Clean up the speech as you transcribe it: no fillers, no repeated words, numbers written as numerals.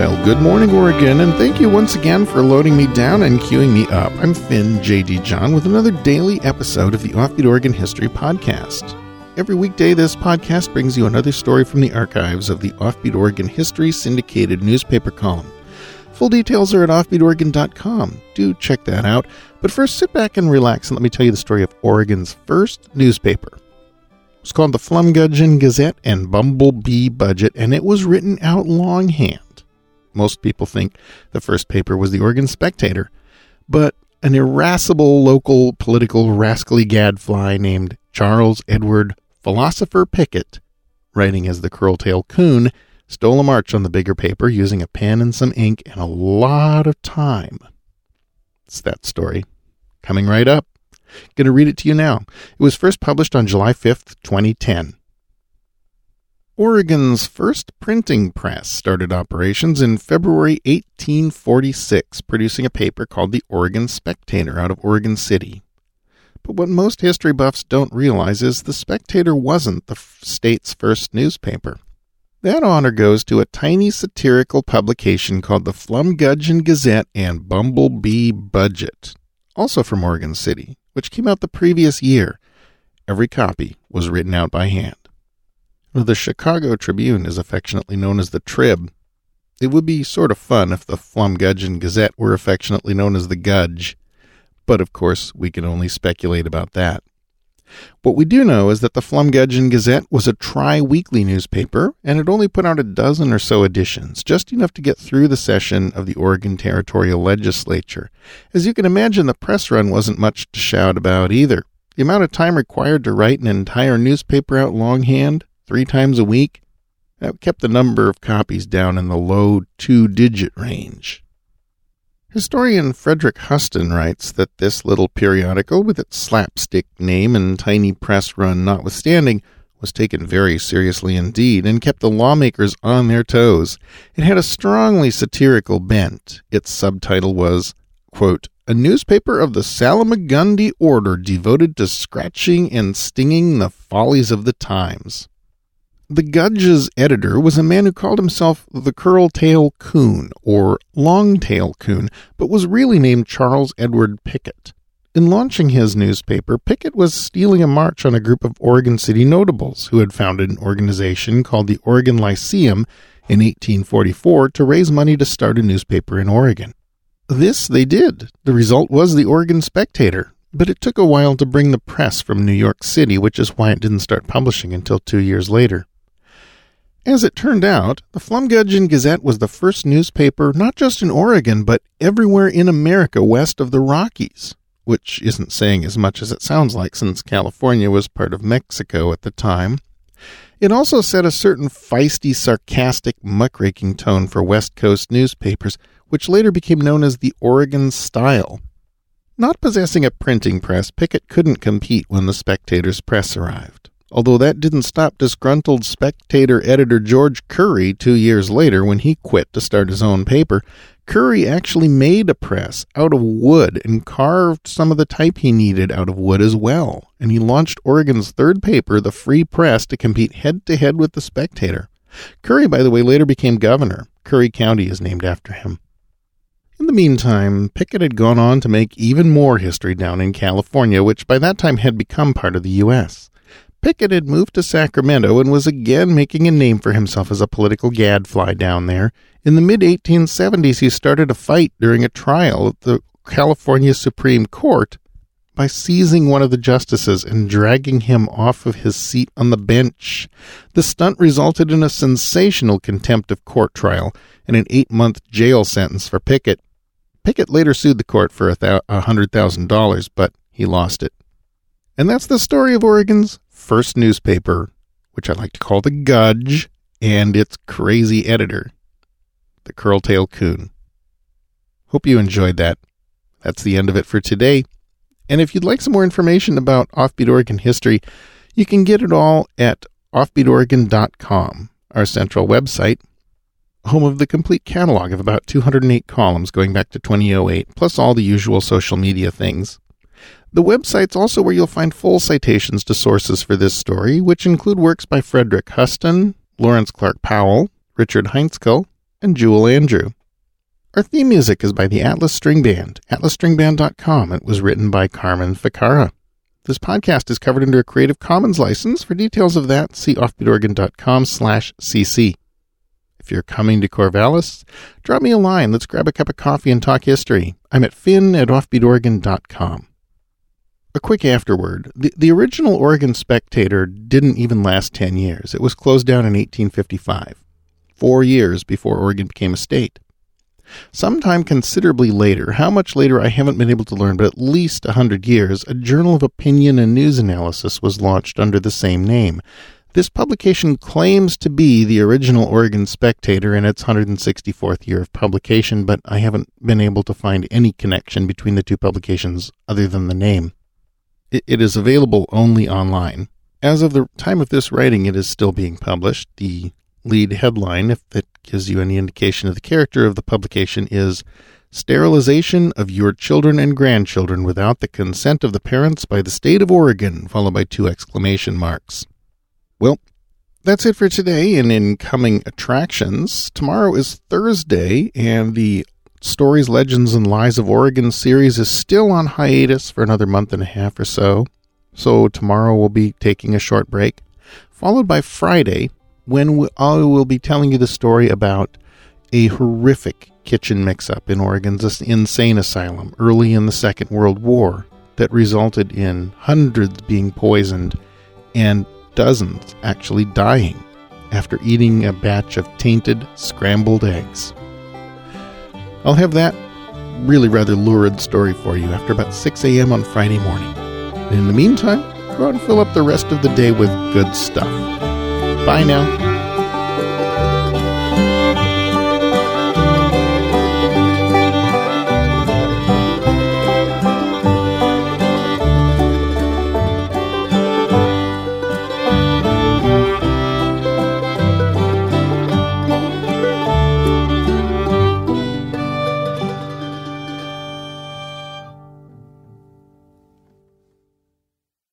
Well, good morning, Oregon, and thank you once again for loading me down and queuing me up. I'm Finn J.D. John with another daily episode of the Offbeat Oregon History Podcast. Every weekday, this podcast brings you another story from the archives of the Offbeat Oregon History syndicated newspaper column. Full details are at offbeatoregon.com. Do check that out. But first, sit back and relax and let me tell you the story of Oregon's first newspaper. It was called the Flumgudgeon Gazette and Bumblebee Budget, and it was written out longhand. Most people think the first paper was the Oregon Spectator, but an irascible local political rascally gadfly named Charles Edward Philosopher Pickett, writing as the Curltail Coon, stole a march on the bigger paper using a pen and some ink and a lot of time. It's that story. Coming right up. Going to read it to you now. It was first published on July 5th, 2010. Oregon's first printing press started operations in February 1846, producing a paper called the Oregon Spectator out of Oregon City. But what most history buffs don't realize is the Spectator wasn't the state's first newspaper. That honor goes to a tiny satirical publication called the Flumgudgeon Gazette and Bumblebee Budget, also from Oregon City, which came out the previous year. Every copy was written out by hand. The Chicago Tribune is affectionately known as the Trib. It would be sort of fun if the Flumgudgeon Gazette were affectionately known as the Gudge, but of course we can only speculate about that. What we do know is that the Flumgudgeon Gazette was a tri-weekly newspaper, and it only put out a dozen or so editions, just enough to get through the session of the Oregon Territorial Legislature. As you can imagine, the press run wasn't much to shout about either. The amount of time required to write an entire newspaper out longhand, 3 times a week, that kept the number of copies down in the low 2-digit range. Historian Frederick Huston writes that this little periodical, with its slapstick name and tiny press run notwithstanding, was taken very seriously indeed and kept the lawmakers on their toes. It had a strongly satirical bent. Its subtitle was, quote, "A newspaper of the Salamagundi order devoted to scratching and stinging the follies of the times." The Gudge's editor was a man who called himself the Curltail Coon, or Longtail Coon, but was really named Charles Edward Pickett. In launching his newspaper, Pickett was stealing a march on a group of Oregon City notables who had founded an organization called the Oregon Lyceum in 1844 to raise money to start a newspaper in Oregon. This they did. The result was the Oregon Spectator, but it took a while to bring the press from New York City, which is why it didn't start publishing until 2 years later. As it turned out, the Flumgudgeon Gazette was the first newspaper not just in Oregon, but everywhere in America west of the Rockies, which isn't saying as much as it sounds like since California was part of Mexico at the time. It also set a certain feisty, sarcastic, muckraking tone for West Coast newspapers, which later became known as the Oregon Style. Not possessing a printing press, Pickett couldn't compete when the Spectator's press arrived. Although that didn't stop disgruntled Spectator editor George Curry 2 years later when he quit to start his own paper. Curry actually made a press out of wood and carved some of the type he needed out of wood as well. And he launched Oregon's third paper, the Free Press, to compete head-to-head with the Spectator. Curry, by the way, later became governor. Curry County is named after him. In the meantime, Pickett had gone on to make even more history down in California, which by that time had become part of the U.S. Pickett had moved to Sacramento and was again making a name for himself as a political gadfly down there. In the mid-1870s, he started a fight during a trial at the California Supreme Court by seizing one of the justices and dragging him off of his seat on the bench. The stunt resulted in a sensational contempt of court trial and an 8-month jail sentence for Pickett. Pickett later sued the court for $100,000, but he lost it. And that's the story of Oregon's first newspaper, which I like to call the Gudge, and its crazy editor, the Curltail Coon. Hope you enjoyed that. That's the end of it for today. And if you'd like some more information about Offbeat Oregon history, you can get it all at offbeatoregon.com, our central website, home of the complete catalog of about 208 columns going back to 2008, plus all the usual social media things. The website's also where you'll find full citations to sources for this story, which include works by Frederick Huston, Lawrence Clark Powell, Richard Heinzkel, and Jewel Andrew. Our theme music is by the Atlas String Band, atlasstringband.com. It was written by Carmen Ficarra. This podcast is covered under a Creative Commons license. For details of that, see offbeatoregon.com/cc. If you're coming to Corvallis, drop me a line. Let's grab a cup of coffee and talk history. I'm at finn@offbeatoregon.com. A quick afterword. The original Oregon Spectator didn't even last 10 years. It was closed down in 1855, 4 years before Oregon became a state. Sometime considerably later, how much later I haven't been able to learn, but at least 100 years, a journal of opinion and news analysis was launched under the same name. This publication claims to be the original Oregon Spectator in its 164th year of publication, but I haven't been able to find any connection between the two publications other than the name. It is available only online. As of the time of this writing, it is still being published. The lead headline, if that gives you any indication of the character of the publication, is "Sterilization of Your Children and Grandchildren Without the Consent of the Parents by the State of Oregon," followed by 2 exclamation marks. Well, that's it for today and in coming attractions. Tomorrow is Thursday, and the Stories, Legends, and Lies of Oregon series is still on hiatus for another month and a half or so. So tomorrow we'll be taking a short break, followed by Friday, when I will be telling you the story about a horrific kitchen mix-up in Oregon's insane asylum early in the Second World War that resulted in hundreds being poisoned and dozens actually dying after eating a batch of tainted scrambled eggs. I'll have that really rather lurid story for you after about 6 a.m. on Friday morning. And in the meantime, go out and fill up the rest of the day with good stuff. Bye now.